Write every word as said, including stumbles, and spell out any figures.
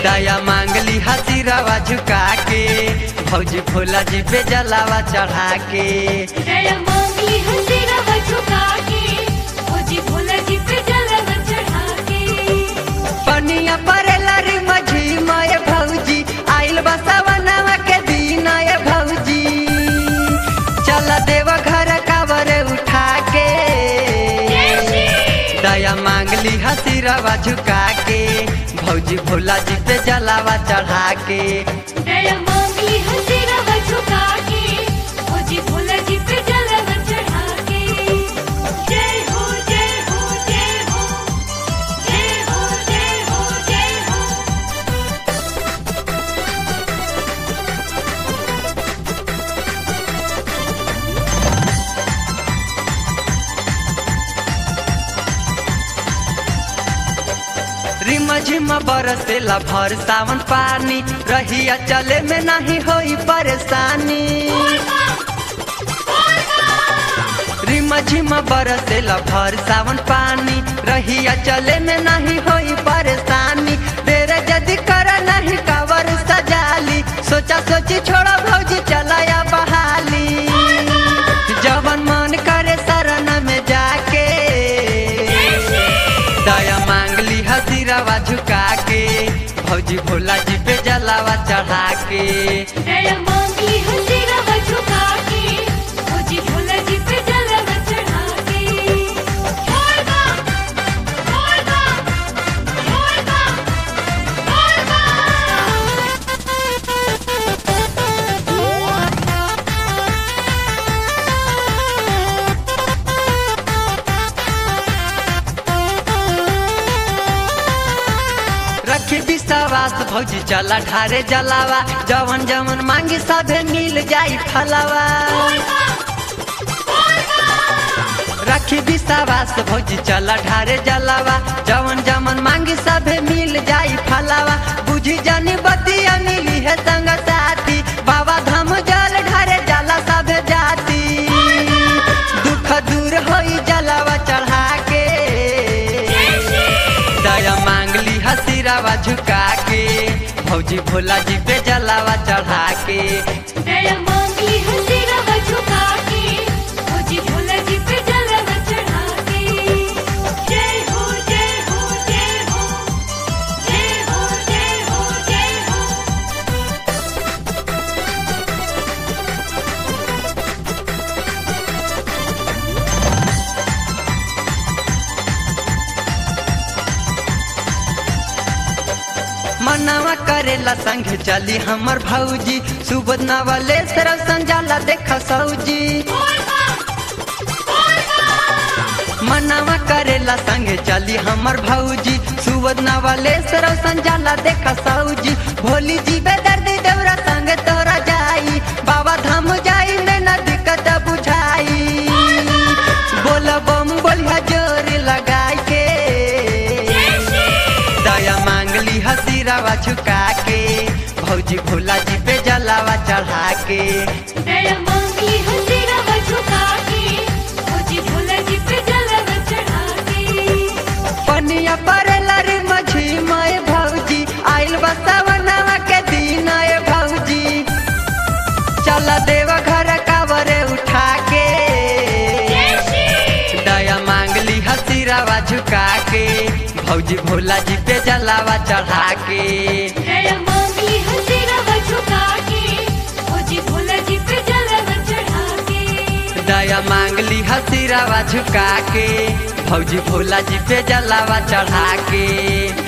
दया मांगली हसीरावा झुका के भौजी भोला जी पे जलावा चढ़ा के दया मांगली हसीरावा झुका के भौजी भोला जी पे जलावा चढ़ा के पनिया परेला रे मझी माय भौजी आइल बसवनवा के दिन आए भौजी चल देव घर कावर उठा के दया मांगली हसीरावा झुका के भौजी भोला जी पे जलावा चढ़ा के दया मांगली हसीरावा झुका के भौजी भोला जी पे जलावा चढ़ा के जय हो जय हो जय हो जय हो जय हो जय हो रिम झिम बरसेला भर सावन पानी रहिया चले में नहीं होई परेशानी रिम झिम बरसेला भर सावन पानी रहिया चले में नहीं होई परेशानी देर जदी कर नहीं कवर सजाली सोचा सोची छोड़ा भौजी चलाया बहाली जवन मन करे शरण में जाके दया मांगली हसीरावा झुका के भौजी भोला जी पे जलावा चढ़ा के दया मांगली हसीरावा झुका के भौजी भोला जी पे जलावा चढ़ा के बोल बा बोल बा बोल बा बोल बा रखी विश्वास भौजी चला ढारे जलावा जवन जवन मांगी सभे मिल जाई फलावा रखी विश्वास भौजी चला ढारे जलावा जवन जवन मांगी सभे मिल जाई फलावा बुझी जानी बतिया मिली है संग साथी बाबा धाम जल ढारे जला सभे जाती दुख दूर होई जलावा चढ़ा के दया मांगली हसीरावा झुका के भौजी भोला जी पे जलावा चढ़ा के दया मांगली हसीरावा झुका के भौजी भोला जी पे जलावा चढ़ा के जय हो जय हो जय हो जय हो जय हो जय हो मनवा करेला संग चली हमर भौजी सुबह नवले सर संजाला देखा सौजी मनवा करेला संग चली हमर भौजी सुबह नवले सर संजाला देखा सौजी भोली जी बेदर्दी देवरा संग तोरा जाई बाबा धाम जाई में न दिक्कत बुझाई बोल बम बोलिया जोर लगाई के दया मांगली हसीरावा झुका के भौजी भोला जी पे जलावा चढ़ा के दया मांगली हसीरावा झुका के भौजी भोला जी पे जलावा चढ़ा के पनिया परेला रे मझी माय भौजी आइल बसवनवा के दिन आए भौजी चल देव घर कावर उठा के दया मांगली हसीरावा झुका के भौजी भोला जी पे जलावा चढ़ा के दया मांगली हसीरावा झुका के भौजी भोला जी पे जलावा चढ़ा के दया मांगली हसीरावा झुका के भौजी भोला जी पे जलावा चढ़ा के